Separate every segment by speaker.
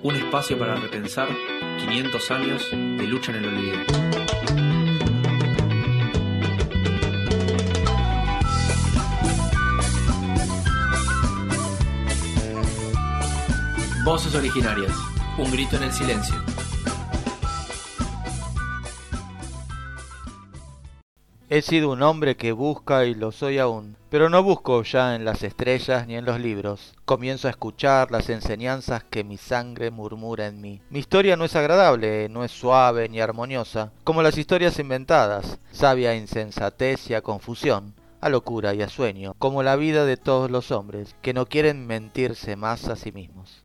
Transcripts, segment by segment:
Speaker 1: Un espacio para repensar 500 años de lucha en el olvido. Voces originarias. Un grito en el silencio.
Speaker 2: He sido un hombre que busca y lo soy aún, pero no busco ya en las estrellas ni en los libros. Comienzo a escuchar las enseñanzas que mi sangre murmura en mí. Mi historia no es agradable, no es suave ni armoniosa, como las historias inventadas, sabia a insensatez y a confusión, a locura y a sueño, como la vida de todos los hombres, que no quieren mentirse más a sí mismos.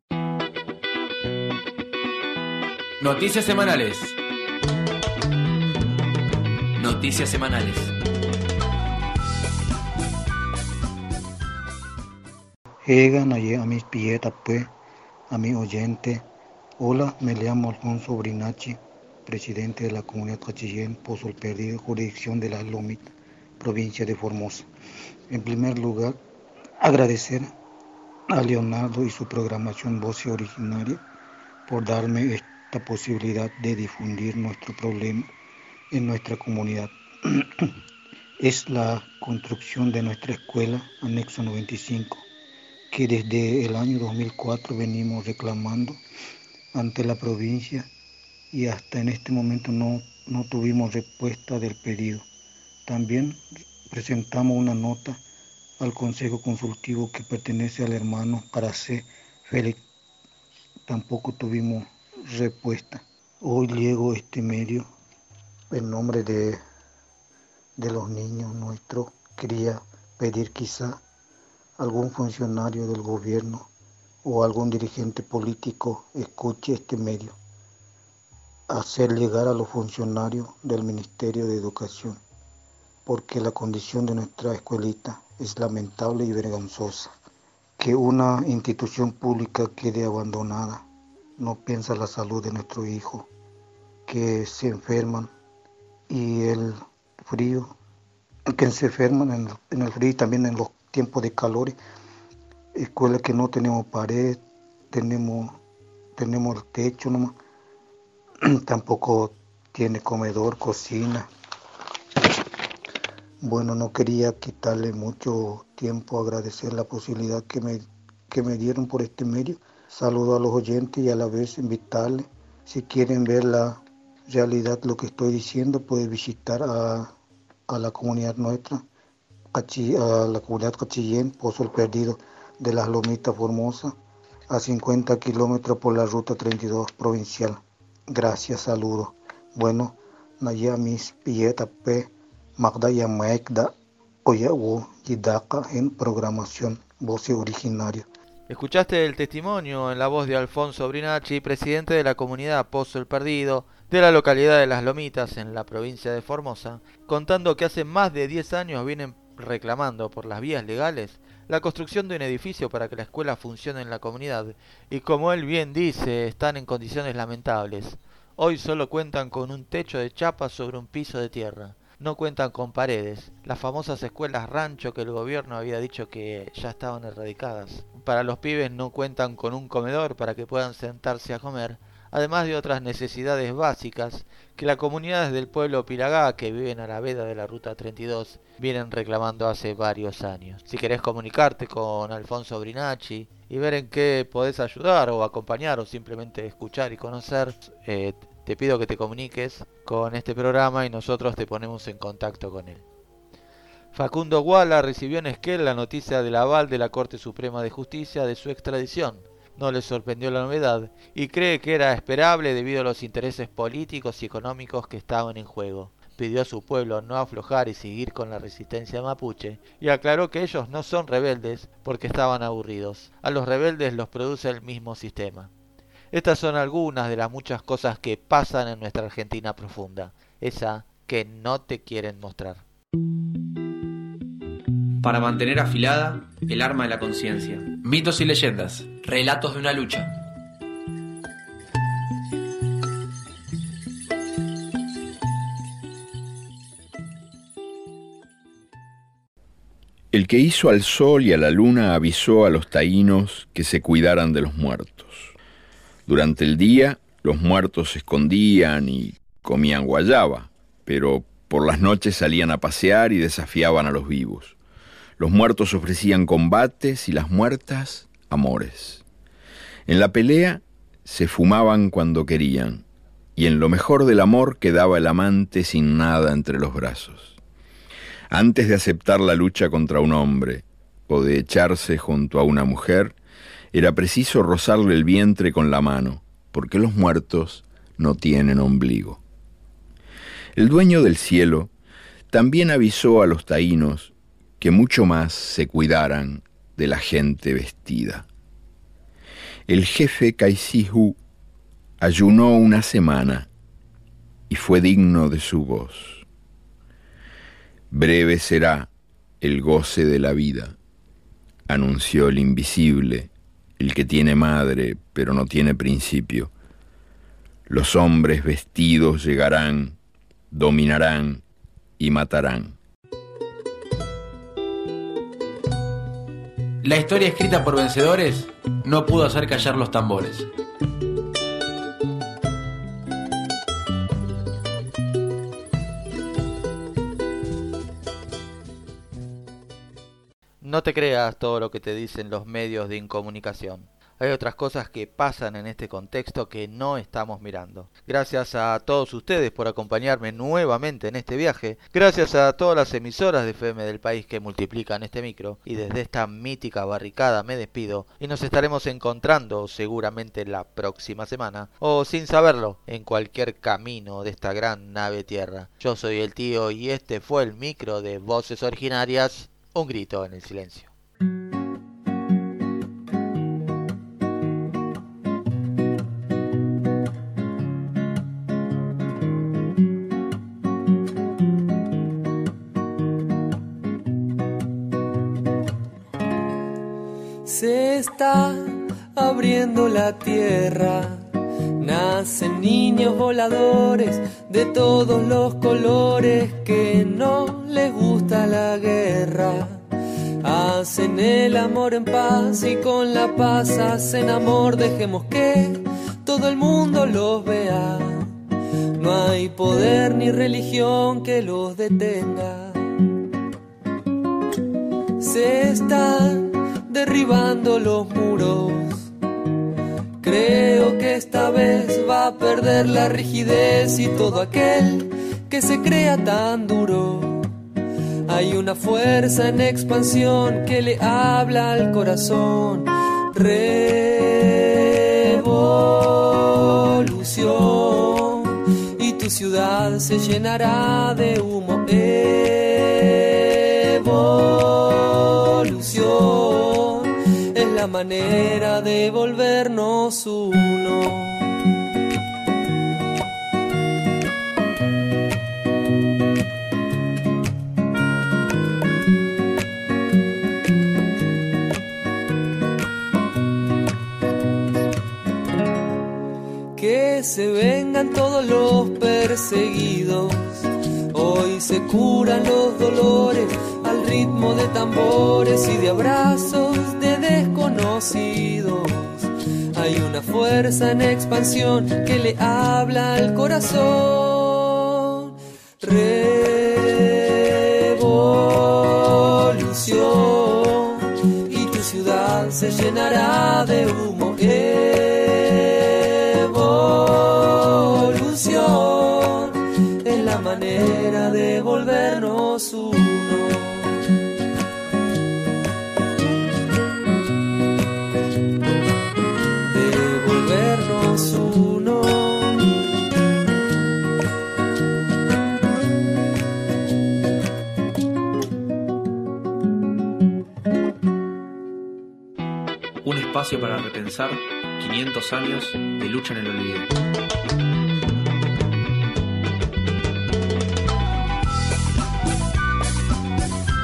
Speaker 1: Noticias semanales. Noticias semanales.
Speaker 3: Llegan allí a mis pietas, pues, a mi oyente. Hola, me llamo Alfonso Brinacci, presidente de la comunidad Cachillén, Pozo El Perdido, jurisdicción de Las Lomitas, provincia de Formosa. En primer lugar, agradecer a Leonardo y su programación Voces Originarias por darme esta posibilidad de difundir nuestro problema en nuestra comunidad. Es la construcción de nuestra escuela, anexo 95, que desde el año 2004 venimos reclamando ante la provincia y hasta en este momento no tuvimos respuesta del pedido. También presentamos una nota al Consejo Consultivo que pertenece al hermano Aracé Félix. Tampoco tuvimos respuesta. Hoy llego a este medio en nombre de los niños nuestros. Quería pedir quizá algún funcionario del gobierno o algún dirigente político escuche este medio, hacer llegar a los funcionarios del Ministerio de Educación, porque la condición de nuestra escuelita es lamentable y vergonzosa. Que una institución pública quede abandonada, no piensa la salud de nuestros hijos, que se enferman y el frío, que se enferman en el frío y también en los tiempos de calor. Escuela que no tenemos pared, tenemos el techo nomás, tampoco tiene comedor, cocina. Bueno, no quería quitarle mucho tiempo, agradecer la posibilidad que me dieron por este medio. Saludo a los oyentes y a la vez invitarles, si quieren ver la realidad, lo que estoy diciendo, pueden visitar a la comunidad nuestra, a la comunidad Cachillén, Pozo El Perdido de Las Lomitas, Formosa, a 50 kilómetros por la ruta 32 provincial. Gracias, saludos. Bueno, Naya mis Pieta P. Magda Yamaekda Oyawo Yidaka en programación Voces Originarias.
Speaker 2: Escuchaste el testimonio en la voz de Alfonso Brinacci, presidente de la comunidad Pozo El Perdido, de la localidad de Las Lomitas, en la provincia de Formosa, contando que hace más de 10 años vienen reclamando por las vías legales la construcción de un edificio para que la escuela funcione en la comunidad, y como él bien dice, están en condiciones lamentables. Hoy solo cuentan con un techo de chapa sobre un piso de tierra. No cuentan con paredes, las famosas escuelas rancho que el gobierno había dicho que ya estaban erradicadas. Para los pibes no cuentan con un comedor para que puedan sentarse a comer, además de otras necesidades básicas que las comunidades del pueblo Piragá, que viven a la veda de la ruta 32, vienen reclamando hace varios años. Si querés comunicarte con Alfonso Brinacci y ver en qué podés ayudar o acompañar o simplemente escuchar y conocer, te pido que te comuniques con este programa y nosotros te ponemos en contacto con él. Facundo Guala recibió en Esquel la noticia del aval de la Corte Suprema de Justicia de su extradición. No le sorprendió la novedad y cree que era esperable debido a los intereses políticos y económicos que estaban en juego. Pidió a su pueblo no aflojar y seguir con la resistencia mapuche y aclaró que ellos no son rebeldes porque estaban aburridos. A los rebeldes los produce el mismo sistema. Estas son algunas de las muchas cosas que pasan en nuestra Argentina profunda, esa que no te quieren mostrar.
Speaker 1: Para mantener afilada el arma de la conciencia. Mitos y leyendas. Relatos de una lucha.
Speaker 4: El que hizo al sol y a la luna avisó a los taínos que se cuidaran de los muertos. Durante el día, los muertos se escondían y comían guayaba, pero por las noches salían a pasear y desafiaban a los vivos. Los muertos ofrecían combates y las muertas, amores. En la pelea se fumaban cuando querían, y en lo mejor del amor quedaba el amante sin nada entre los brazos. Antes de aceptar la lucha contra un hombre o de echarse junto a una mujer, era preciso rozarle el vientre con la mano, porque los muertos no tienen ombligo. El dueño del cielo también avisó a los taínos que mucho más se cuidaran de la gente vestida. El jefe Kaisihu ayunó una semana y fue digno de su voz. Breve será el goce de la vida, anunció el invisible, el que tiene madre pero no tiene principio. Los hombres vestidos llegarán, dominarán y matarán.
Speaker 1: La historia escrita por vencedores no pudo hacer callar los tambores.
Speaker 2: No te creas todo lo que te dicen los medios de incomunicación. Hay otras cosas que pasan en este contexto que no estamos mirando. Gracias a todos ustedes por acompañarme nuevamente en este viaje. Gracias a todas las emisoras de FM del país que multiplican este micro. Y desde esta mítica barricada me despido y nos estaremos encontrando seguramente la próxima semana, o sin saberlo, en cualquier camino de esta gran nave tierra. Yo soy el tío y este fue el micro de Voces Originarias, un grito en el silencio.
Speaker 5: Se está abriendo la tierra, nacen niños voladores de todos los colores que no les gusta la guerra. Hacen el amor en paz y con la paz hacen amor. Dejemos que todo el mundo los vea. No hay poder ni religión que los detenga. Se están derribando los muros. Creo que esta vez va a perder la rigidez y todo aquel que se crea tan duro. Hay una fuerza en expansión que le habla al corazón. Revolución. Y tu ciudad se llenará de humo. Evolución es la manera de volvernos uno. Que se vengan todos los perseguidos. Hoy se curan los dolores al ritmo de tambores y de abrazos de desconocidos. Hay una fuerza en expansión que le habla al corazón. Revolución. Y tu ciudad se llenará de humo. Evolución es la manera de volvernos uno. De volvernos uno.
Speaker 1: Un espacio para repensar 500 años de lucha en el olvido.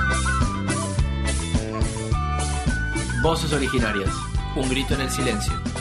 Speaker 1: Voces Originarias, un grito en el silencio.